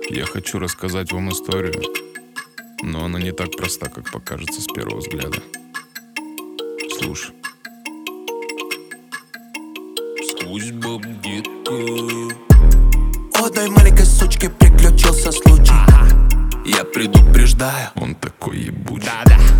Я хочу рассказать вам историю, но она не так проста, как покажется с первого взгляда. Слушай. Судьба детка. У одной маленькой сучки приключился случай. Я предупреждаю, Он такой ебучий.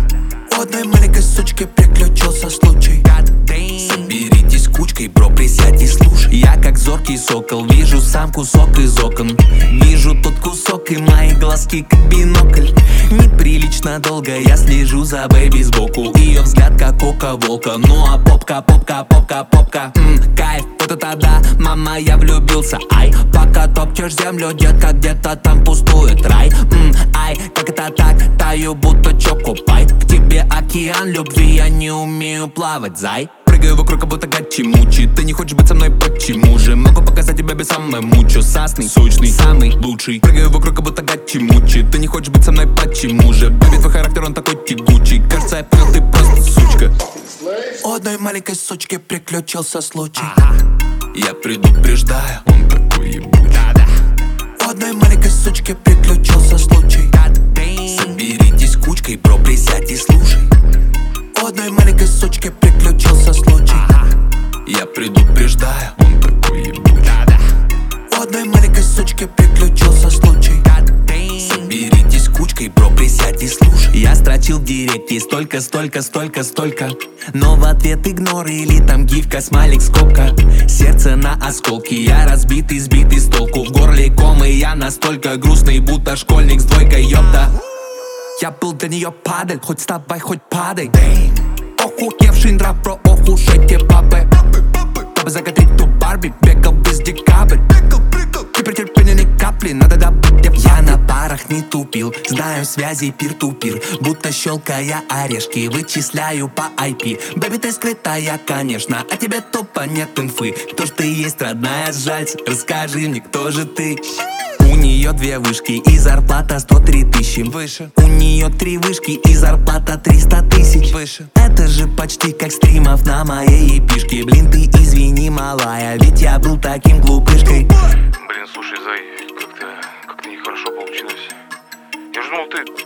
У одной маленькой сучки приключился случай. соберитесь кучкой, бро, присядь и слушай. Я как зоркий сокол, вижу сам кусок из окон. Вижу тот кусок и мои глазки как бинокль. Неприлично долго я слежу за бэйби сбоку. Ее взгляд как око волка. Ну а попка, попка, попка, попка, кайф, вот это да, мама, я влюбился. Ай, пока топчешь землю, детка, где-то там пустует рай. Ай, как это так, таю будто чокопай. К тебе океан любви, я не умею плавать, зай. Прыгаю вокруг, как будто гачи-мучи. Ты не хочешь быть со мной, почему же? Могу показать тебя без самой мучу. Сасный, сочный, самый лучший. Прыгаю вокруг, как будто гачи-мучи. Ты не хочешь быть со мной, почему же? Бэби, твой характер, он такой тягучий. Кажется, я понял, ты просто сучка. У одной маленькой сучки приключился случай. Я предупреждаю, Он такой ебучий. У одной маленькой сучки приключился случай. соберитесь кучкой, бро, присядь и слушай. У одной маленькой сучки приключился случай. Я предупреждаю, Он такой ебучий. У одной маленькой сучки приключился случай. соберитесь кучкой, бро, присядь и слушай. Я строчил в директе столько, столько, столько, столько. Но в ответ игнор или там гифка, смайлик, скобка. Сердце на осколки, я разбитый, сбитый с толку. В горле ком, и я настолько грустный, будто школьник с двойкой, ёпта. Я был для нее падаль, хоть вставай, хоть падай. Охуевший нрав, про ох уж эти бабы. Чтобы закатить ту Барби, бегал весь декабрь. Теперь терпения ни капли, надо добыть. Я на парах не тупил, знаю связи пир-ту-пир. Будто щелкая орешки, вычисляю по IP. Бэби, ты скрытая, конечно, а тебе тупо нет инфы. Кто ж ты есть, родная, сжать, расскажи мне, кто же ты. У нее 2 вышки и зарплата 103 тысячи. Выше. У нее 3 вышки и зарплата 300 тысяч. Выше. Это же почти как стримов на моей эпишке. Блин, ты извини, малая, ведь я был таким глупышкой. Блин, слушай, Зай, как-то нехорошо получилось. Я же думал,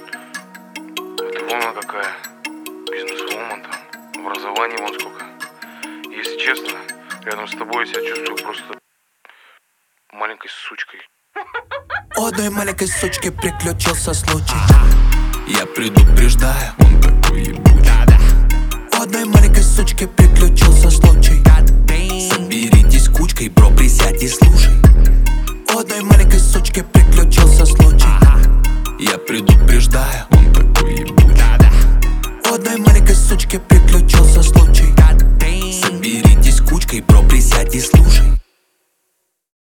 ты вон она какая. Бизнес-вумен там, образование вон сколько. Если честно, рядом с тобой я себя чувствую просто маленькой сучкой. У одной маленькой сучки приключился случай. Я предупреждаю, Он такой ебучий. У одной маленькой сучки приключился случай. соберитесь кучкой, бро, присядь и слушай. У одной маленькой сучки приключился случай. Я предупреждаю, Он такой ебучий. У одной маленькой сучки приключился случай. соберитесь кучкой, бро, присядь и слушай.